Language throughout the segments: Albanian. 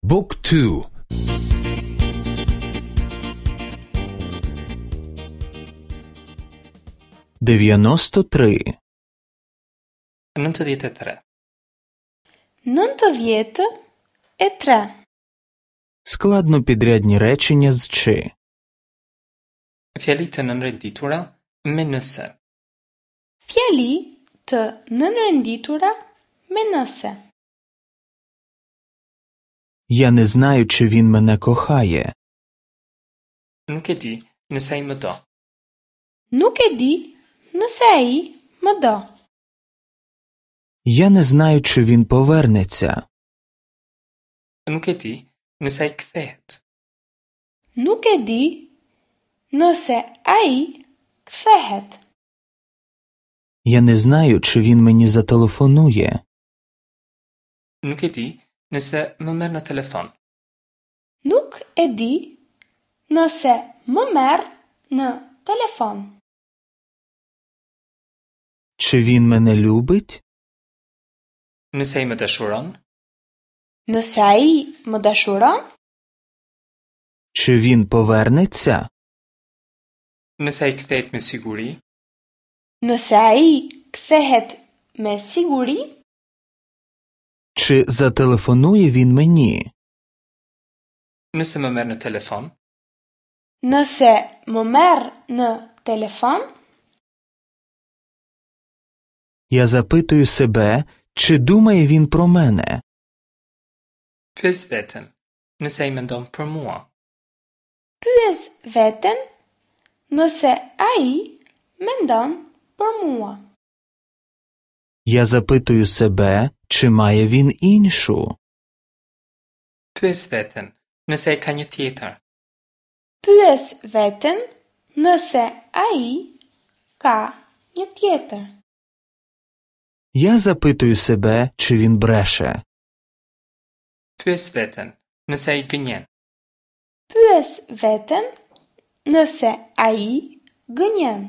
Book 2. 93. 93. 93. Складнопідрядні речення з «чи». Fjali të nënrenditura me nëse. Fjali të nënrenditura me nëse. Я не знаю, чи він мене кохає. Nuk e di nëse ai më do. Nuk e di nëse ai më do. Я не знаю, чи він повернеться. Nuk e di nëse ai kthehet. Nuk e di nëse ai kthehet. Я не знаю, чи він мені зателефонує. Nuk e di nëse më merr në telefon. Nuk e di nëse më merr në telefon. Чи він мене любить? Nëse ai më dashuron. Nëse ai më dashuron. Чи він повернеться? Nëse ai kthehet me siguri. Nëse ai kthehet me siguri. Чи зателефонує він мені? Nëse më merr në telefon. Nëse më merr në telefon. Я запитую себе, чи думає він про мене. Pyes veten nëse ai mendon për mua. Pyes veten nëse ai mendon për mua. Я запитую себе, чи має він іншу. Pyes veten nëse ai ka një tjetër. Pyes veten nëse ai ka një tjetër. Я запитую себе, чи він бреше. Pyes veten nëse ai gënjen. Pyes veten nëse ai gënjen.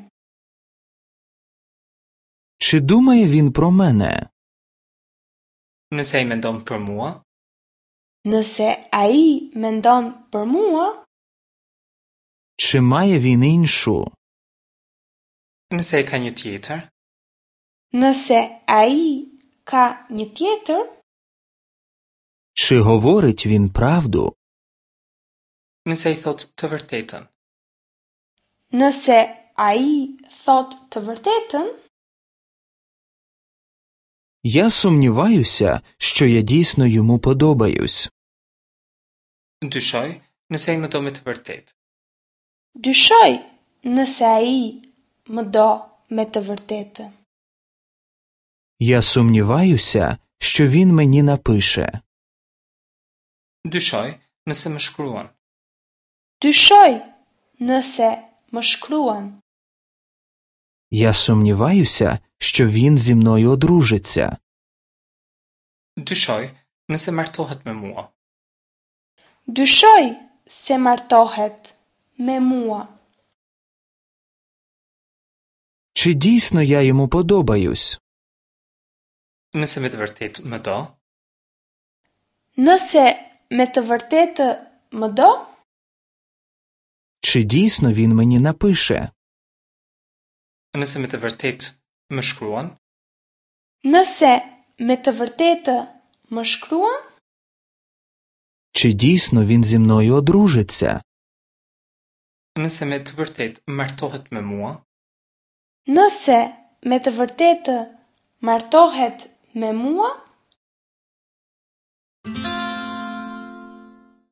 Чи думає він про мене? Nëse ai mendon për mua. Nëse ai mendon për mua. Чи має він іншу? Nëse ai ka një tjetër. Nëse ai ka një tjetër. Чи говорить він правду? Nëse ai thot të vërtetën. Nëse ai thot të vërtetën. Я сумніваюся, що я дійсно йому подобаюсь. Dyshoj nëse ai më do me të vërtetë. Dyshoj nëse ai më do me të vërtetë. Я сумніваюся, що він мені напише. Dyshoj nëse më shkruan. Dyshoj nëse më shkruan. Я сумніваюся, що він зі мною одружиться. Dyshoj nëse martohet me mua. Dyshoj se martohet me mua. Чи дійсно я йому подобаюсь? Nëse me të vërtetë më do. Nëse me të vërtetë më do. Чи дійсно він мені напише? Nëse me të vërtetë më shkruan. Nëse me të vërtetë më shkruan. Чи дійсно він зі мною одружиться? Nëse me të vërtetë martohet me mua. Nëse me të vërtetë martohet me mua.